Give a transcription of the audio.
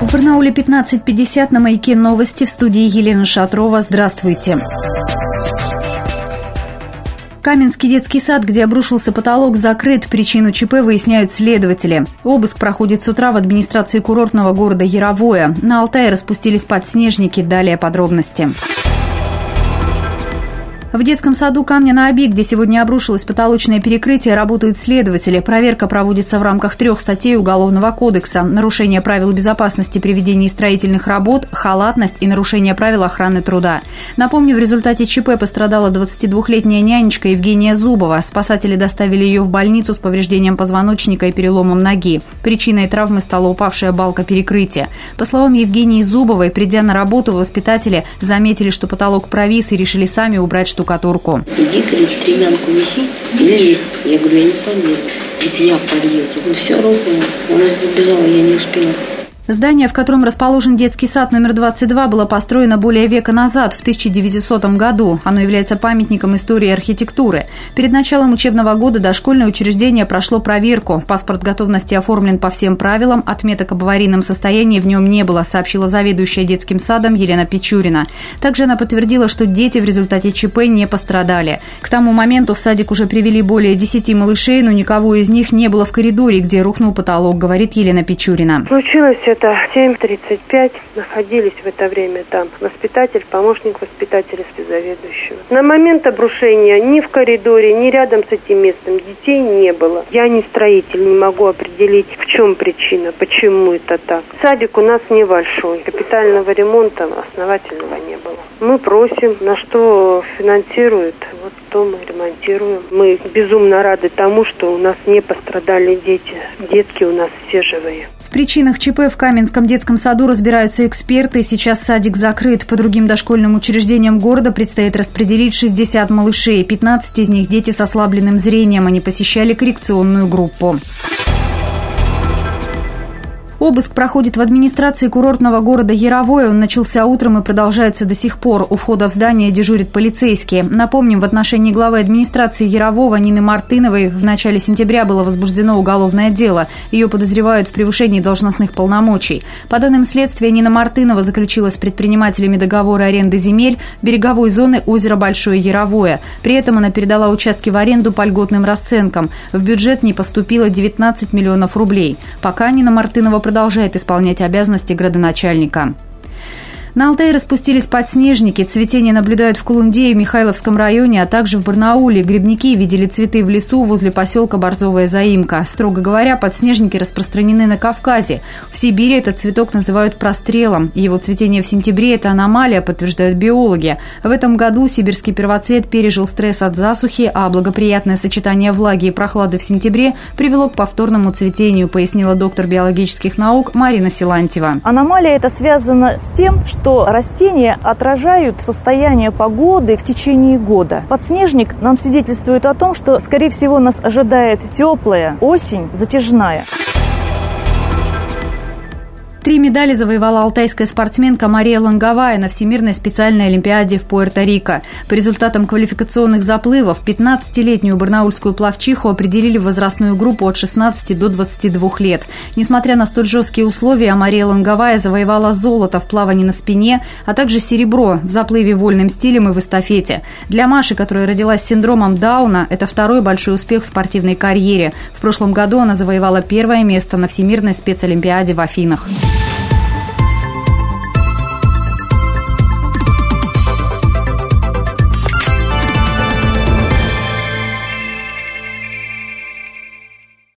В Барнауле 15:50, на «Маяке» новости, в студии Елена Шатрова. Здравствуйте. Каменский детский сад, где обрушился потолок, закрыт. Причину ЧП выясняют следователи. Обыск проходит с утра в администрации курортного города Яровое. На Алтае распустились подснежники. Далее подробности. В детском саду Камня-на-Оби, где сегодня обрушилось потолочное перекрытие, работают следователи. Проверка проводится в рамках 3 статей Уголовного кодекса: нарушение правил безопасности при ведении строительных работ, халатность и нарушение правил охраны труда. Напомню, в результате ЧП пострадала 22-летняя нянечка Евгения Зубова. Спасатели доставили ее в больницу с повреждением позвоночника и переломом ноги. Причиной травмы стала упавшая балка перекрытия. По словам Евгении Зубовой, придя на работу, воспитатели заметили, что потолок провис, и решили сами убрать штукатурку. Иди, говорит, стремянку неси и лезь. Я говорю, я не полезу. Говорит, я полезу. Ну все рухнуло. Она забежала, я не успела. Здание, в котором расположен детский сад номер 22, было построено более века назад, в 1900 году. Оно является памятником истории и архитектуры. Перед началом учебного года дошкольное учреждение прошло проверку. Паспорт готовности оформлен по всем правилам, отметок об аварийном состоянии в нем не было, сообщила заведующая детским садом Елена Пичурина. Также она подтвердила, что дети в результате ЧП не пострадали. К тому моменту в садик уже привели более 10 малышей, но никого из них не было в коридоре, где рухнул потолок, говорит Елена Пичурина. Случилось это 7:35. Находились в это время там воспитатель, помощник воспитателя, заведующего. На момент обрушения ни в коридоре, ни рядом с этим местом детей не было. Я не строитель, не могу определить, в чем причина, почему это так. Садик у нас небольшой. Капитального ремонта основательного не было. Мы просим, на что финансируют, вот то мы ремонтируем. Мы безумно рады тому, что у нас не пострадали дети. Детки у нас все живые. В причинах ЧП в Каменском детском саду разбираются эксперты. Сейчас садик закрыт. По другим дошкольным учреждениям города предстоит распределить 60 малышей. 15 из них дети с ослабленным зрением. Они посещали коррекционную группу. Обыск проходит в администрации курортного города Яровое. Он начался утром и продолжается до сих пор. У входа в здание дежурят полицейские. Напомним, в отношении главы администрации Ярового Нины Мартыновой в начале сентября было возбуждено уголовное дело. Ее подозревают в превышении должностных полномочий. По данным следствия, Нина Мартынова заключила с предпринимателями договоры аренды земель береговой зоны озера Большое Яровое. При этом она передала участки в аренду по льготным расценкам. В бюджет не поступило 19 миллионов рублей. Пока Нина Мартынова продолжает исполнять обязанности градоначальника. На Алтае распустились подснежники. Цветение наблюдают в Кулунде и Михайловском районе, а также в Барнауле. Грибники видели цветы в лесу возле поселка Борзовая Заимка. Строго говоря, подснежники распространены на Кавказе. В Сибири этот цветок называют прострелом. Его цветение в сентябре – это аномалия, подтверждают биологи. В этом году сибирский первоцвет пережил стресс от засухи, а благоприятное сочетание влаги и прохлады в сентябре привело к повторному цветению, пояснила доктор биологических наук Марина Силантьева. Аномалия это связана с тем, что растения отражают состояние погоды в течение года. Подснежник нам свидетельствует о том, что, скорее всего, нас ожидает теплая осень, затяжная. 3 медали завоевала алтайская спортсменка Мария Лонговая на Всемирной специальной олимпиаде в Пуэрто-Рико. По результатам квалификационных заплывов 15-летнюю барнаульскую пловчиху определили в возрастную группу от 16 до 22 лет. Несмотря на столь жесткие условия, Мария Лонговая завоевала золото в плавании на спине, а также серебро в заплыве вольным стилем и в эстафете. Для Маши, которая родилась с синдромом Дауна, это второй большой успех в спортивной карьере. В прошлом году она завоевала 1-е место на Всемирной спецолимпиаде в Афинах.